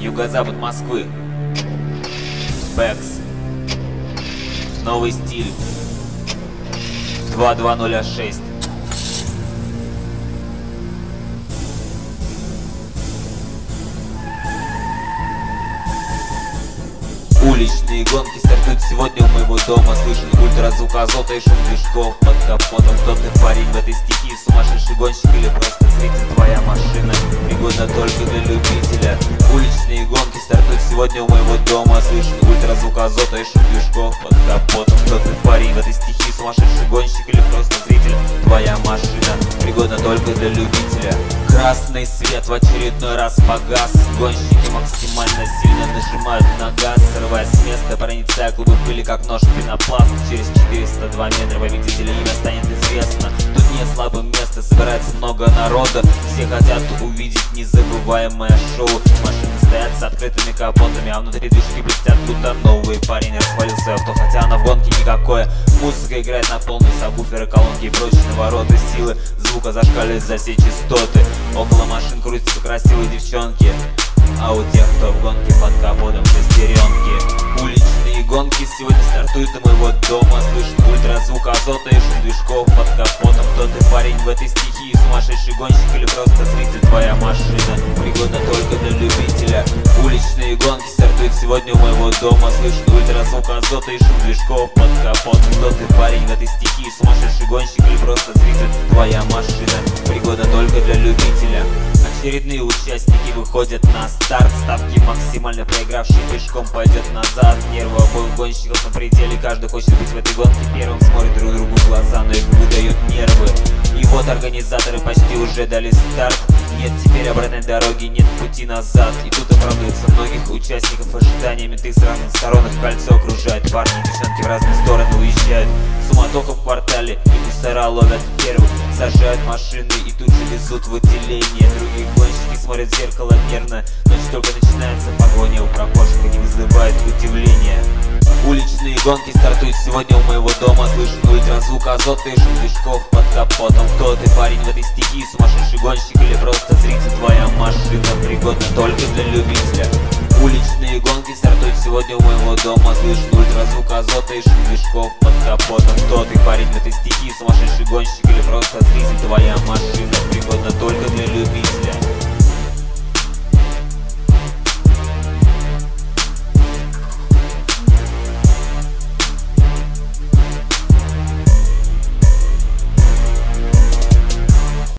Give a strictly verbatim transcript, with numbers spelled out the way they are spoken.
Юго-запад Москвы. Спекс. Новый стиль. два два ноль шесть. Уличные гонки стартуют сегодня у моего дома. Слышен ультразвук азота и шум движков под капотом. Кто ты, парень, в этой стихии? Сумасшедший гонщик или просто зритель? Твоя машина пригодна только для любителя. Уличные гонки стартуют сегодня у моего дома. Слышен ультразвук азота и шум движков под капотом. Кто ты, парень, в этой стихии? Сумасшедший гонщик или просто зритель? Твоя машина пригодна только для любителя. Красный свет в очередной раз погас. Гонщики максимально сильно нажимают на газ, срывая с места, проницая клубы пыли, как нож в пенопласт. Через четыреста два метра победителя имя станет известно. Тут нет слабым места, собирается много народа. Все хотят увидеть незабываемое шоу. Машины стоят с открытыми капотами, а внутри движки блестят, будто новый парень расхвалился авто, хотя она в гонке никакое. Музыка играет на полный, сабвуферы, колонки и прочие навороты. Силы звука зашкаливают за все частоты. Около машин крутятся красивые девчонки, а у тех, кто в гонке, под капотом шестеренки. Уличные гонки сегодня стартуют у моего дома. Слышен ультразвук азота и шум движков под капотом. Кто ты, парень, в этой стихии? Сумасшедший гонщик или просто зритель? Твоя машина пригодна только для любителя. Уличные гонки стартуют сегодня у моего дома. Слышен ультразвук азота и шум движков под капотом. Кто ты, парень, в этой стихии? Сумасшедший гонщик или просто зритель? Твоя машина пригодна только для любителя. Очередные участники выходят на старт. Ставки максимально проигравший пешком пойдет назад. Нервы обоих гонщиков на пределе. Каждый хочет быть в этой гонке первым. Смотрит друг другу в глаза, но их выдают нервы. И вот организаторы почти уже дали старт. Нет теперь обратной дороги, нет пути назад. И тут оправдываются многих участников ожидания. Менты с разных сторон их кольцо окружают. Парни и девчонки в разные стороны уезжают. Суматоха в квартале, и мусора ловят первых. Сажают машины и тут же везут в отделение. Другие гонщики смотрят в зеркало нервно. Ночь только начинается, погоня у прохожих не вызывает удивления. Уличные гонки стартуют сегодня у моего дома. Слышен ультразвук азота и шум движков под капотом. Кто ты, парень, в этой стихии? Сумасшедший гонщик или просто зритель? Твоя машина пригодна только для любителя. Уличные гонки стартуют сегодня у моего дома. Слышен ультразвук азота и шум движков под капотом. Кто ты, парень, в этой стихии? Сумасшедший гонщик или просто зритель? Твоя машина пригодна